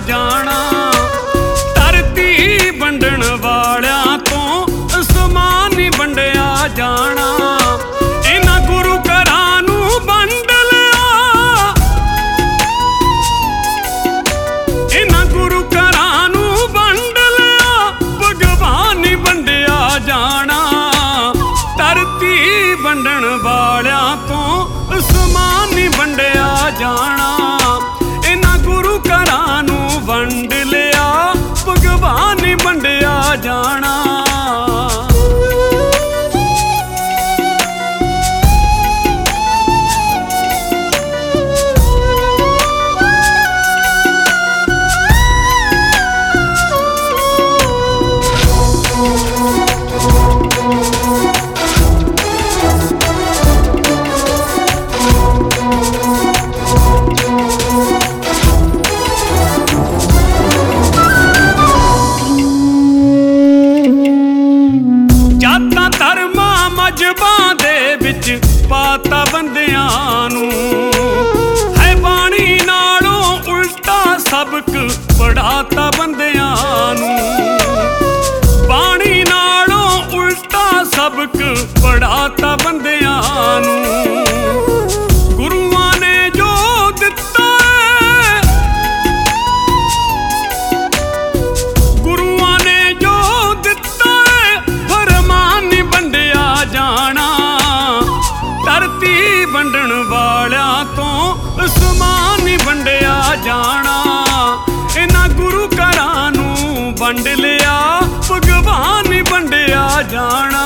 ਜਾਣਾ। ਧਰਤੀ ਵੰਡਣ ਵਾਲਿਆਂ ਤੋਂ ਅਸਮਾਨ ਨੀ ਵੰਡਿਆ ਜਾਣਾ। ਇਹਨਾਂ ਗੁਰੂ ਘਰਾਂ ਨੂੰ ਵੰਡ ਲਿਆ, ਇਹਨਾਂ ਗੁਰੂ ਘਰਾਂ ਨੂੰ ਵੰਡ ਲਿਆ, ਭਗਵਾਨ ਨੀ ਵੰਡਿਆ ਜਾਣਾ। ਧਰਤੀ ਵੰਡਣ ਵਾਲਿਆਂ ਤੋਂ ਅਸਮਾਨ ਨੀ ਵੰਡਿਆ ਜਾਣਾ। ਇਹਨਾਂ ਗੁਰੂ ਘਰਾਂ ਨੂੰ ਵੰਡ ਲਿਆ, ਭਗਵਾਨ ਨੀ ਵੰਡਿਆ ਜਾਣਾ। ਮਜ਼ਹਬਾਂ ਦੇ ਵਿੱਚ ਪਾਤਾ ਬੰਦਿਆਂ ਨੂੰ, ਹੈ ਬਾਣੀ ਨਾਲੋਂ ਉਲਟਾ ਸਬਕ ਪੜ੍ਹਾਤਾ ਬੰਦਿਆਂ ਨੂੰ। ਬਾਣੀ ਨਾਲੋਂ ਉਲਟਾ ਸਬਕ ਪੜ੍ਹਾਤਾ ਬੰਦਿਆਂ ਨੂੰ। ਗੁਰੂਆਂ ਨੇ ਜੋ ਦਿੱਤਾ ਹੈ, ਗੁਰੂਆਂ ਨੇ ਜੋ ਦਿੱਤਾ ਹੈ, ਫਰਮਾਨ ਨੀ ਵੰਡਿਆ ਜਾਣਾ। ਧਰਤੀ ਵੰਡਣ ਵਾਲਿਆਂ ਤੋਂ ਅਸਮਾਨ ਨੀ ਵੰਡਿਆ ਜਾਣਾ। ਇਹਨਾਂ ਗੁਰੂ ਘਰਾਂ ਨੂੰ ਵੰਡ ਲਿਆ, ਭਗਵਾਨ ਨੀ ਵੰਡਿਆ ਜਾਣਾ।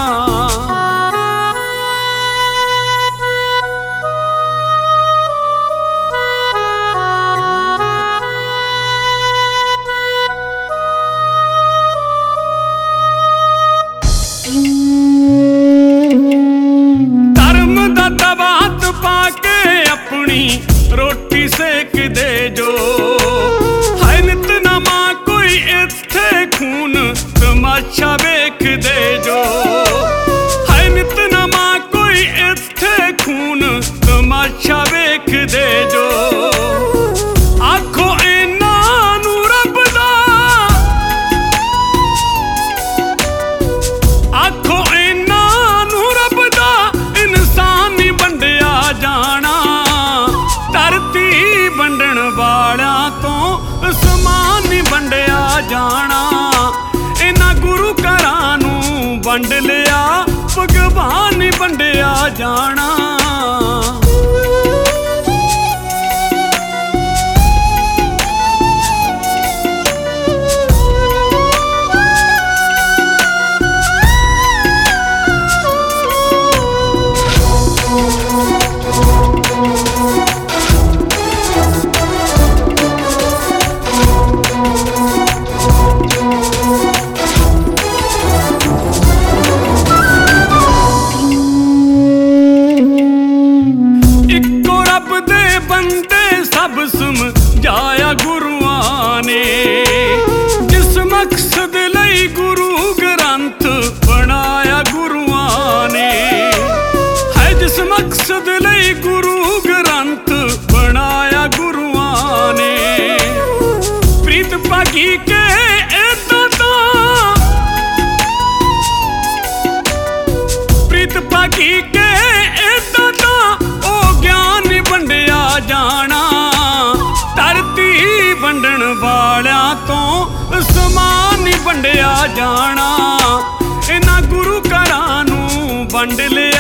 ਦਬਾਤ ਪਾ ਕੇ ਆਪਣੀ ਰੋਟੀ ਸੇਕਦੇ ਜੋ, ਹੈ ਨਿਤਨਮਾ ਕੋਈ ਇੱਥੇ ਖੂਨ ਤਮਾਸ਼ਾ ਵੇਖਦੇ ਜੋ। ਹੈ ਨਿਤਨਮਾ ਕੋਈ ਇੱਥੇ ਖੂਨ ਤਮਾਸ਼ਾ ਵੇਖਦੇ ਜੋ। ਆਖੋ ਇਹਨਾਂ ਨੂੰ ਰੱਬ ਦਾ, ਆਖੋ ਇਹਨਾਂ ਨੂੰ ਰੱਬ ਦਾ ਇਨਸਾਨ ਨੀ ਵੰਡਿਆ ਜਾਣਾ। ਧਰਤੀ ਵੰਡਣ ਵਾਲਿਆਂ ਤੋਂ ਅਸਮਾਨ ਨੀ ਵੰਡਿਆ ਜਾਣਾ। ਇਹਨਾਂ ਗੁਰੂ ਘਰਾਂ ਨੂੰ ਵੰਡ ਲਿਆ, ਭਗਵਾਨ ਨੀ ਵੰਡਿਆ ਜਾਣਾ। ਸਭ ਸਮਝਾਇਆ ਗੁਰੂਆਂ ਨੇ, ਜਿਸ ਮਕਸਦ ਲਈ ਗੁਰੂ ਗ੍ਰੰਥ ਬਣਾਇਆ ਗੁਰੂਆਂ ਨੇ। ਹੈ ਜਿਸ ਮਕਸਦ ਲਈ ਗੁਰੂ ਗ੍ਰੰਥ ਬਣਾਇਆ ਗੁਰੂਆਂ ਨੇ। ਪ੍ਰੀਤ ਭਾਗੀ ਕੇ ਏਦਾਂ ਤਾਂ, ਪ੍ਰੀਤ ਭਾਗੀ ਕੇ ਏਦਾਂ ਤਾਂ ਉਹ ਗਿਆਨ ਨੀ ਵੰਡਿਆ ਜਾਣਾ। ਧਰਤੀ ਵੰਡਣ ਵਾਲਿਆਂ ਤੋਂ ਅਸਮਾਨ ਨੀ ਵੰਡਿਆ ਜਾਣਾ। ਇਹਨਾਂ ਗੁਰੂ ਘਰਾਂ ਨੂੰ ਵੰਡ ਲਿਆ,